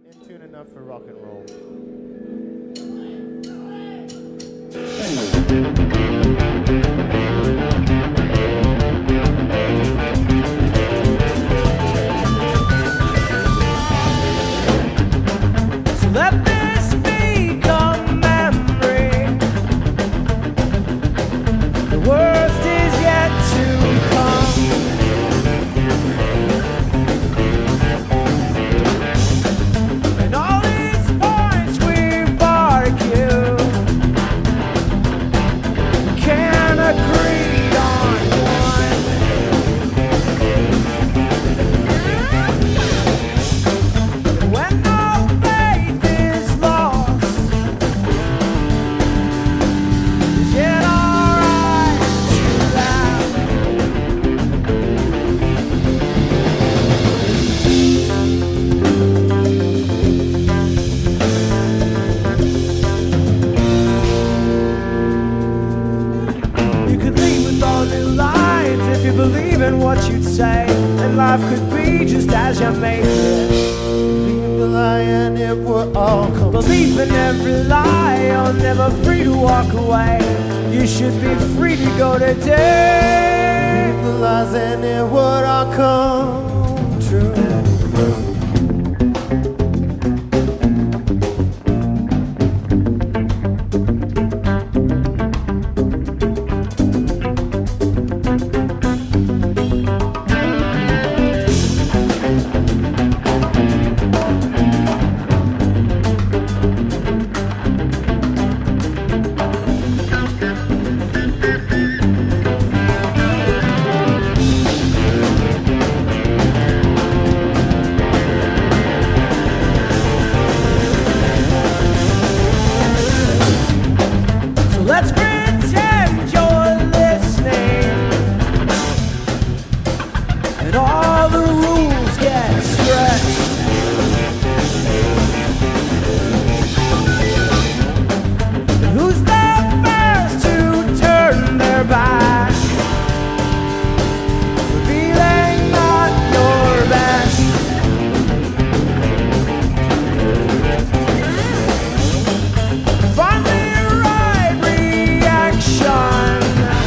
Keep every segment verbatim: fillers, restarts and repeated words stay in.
In tune enough for rock and roll. So let this become memory. The worst is yet to come. And all these points we've argued, we can't agree on one. And when all faith is lost, is it alright to laugh? You could lead with all new lines if you believe in what you'd say, and life could be just as you make it. Leave the lie and it will all come. Believe in every lie, you're never free to walk away. You should be free to go today. Leave the lies and it would all come true. So let's pretend you're listening, and all the rules get stretched. Who's the first to turn their back, revealing not your best? Find the right reaction.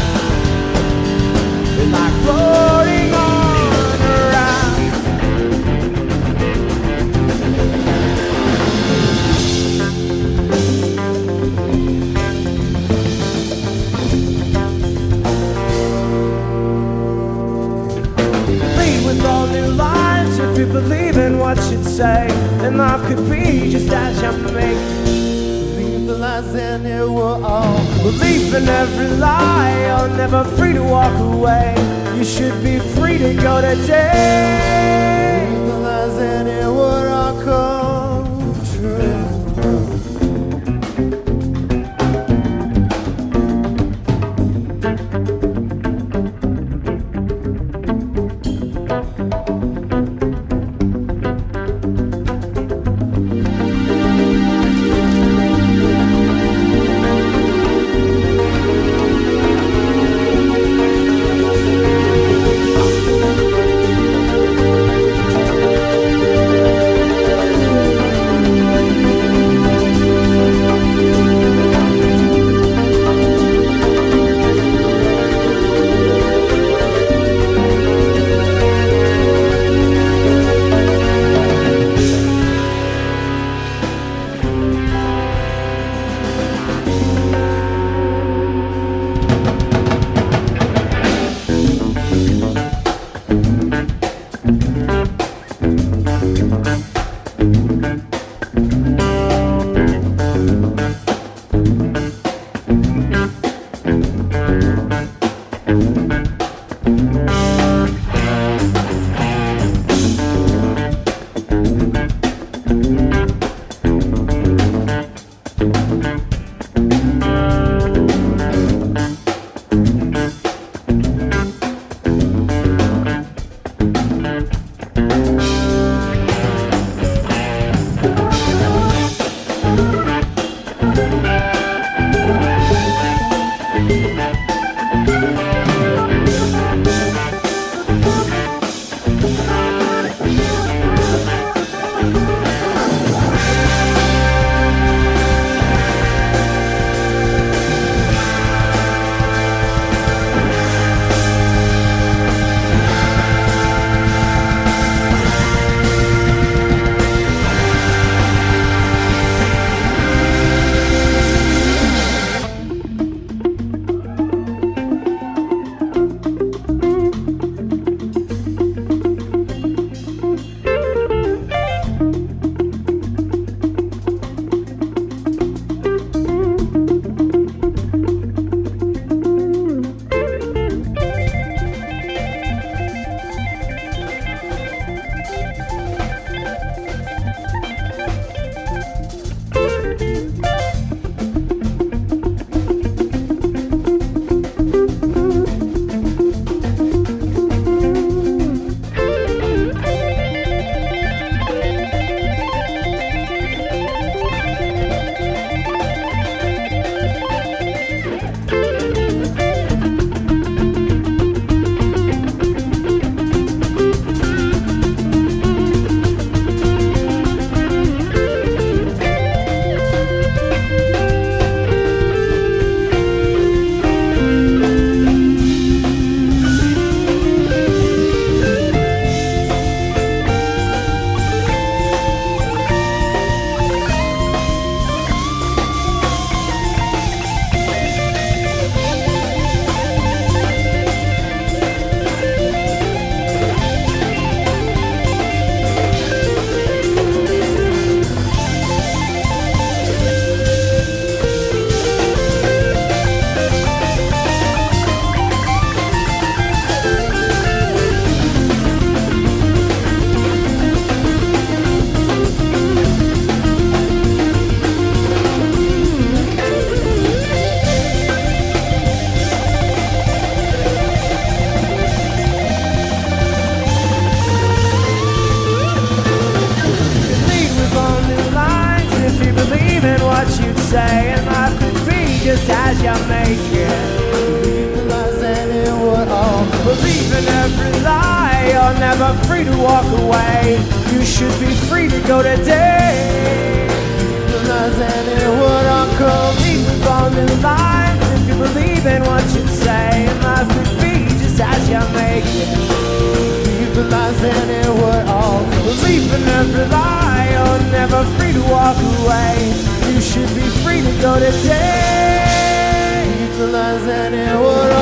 It's like floating on a raft. Lead with all new lines if you believe in what you'd say, and life could be just as you make it. Leave the lies and it will all come. Believe in every lie, you're never free to walk away. You should be free to go today. Leave the lies and it would all come true. say, and life could be just as you make it. Believe the lies and it would all Believe in every lie, you're never free to walk away. You should be free to go today. the lies and it would all come. Leave with all new lines if you believe in what you say, and life could be just as you make it. Believe the lies and it would all Believe in every lie, you're never free to walk away. You should be free to go today. Believe the lies and it would all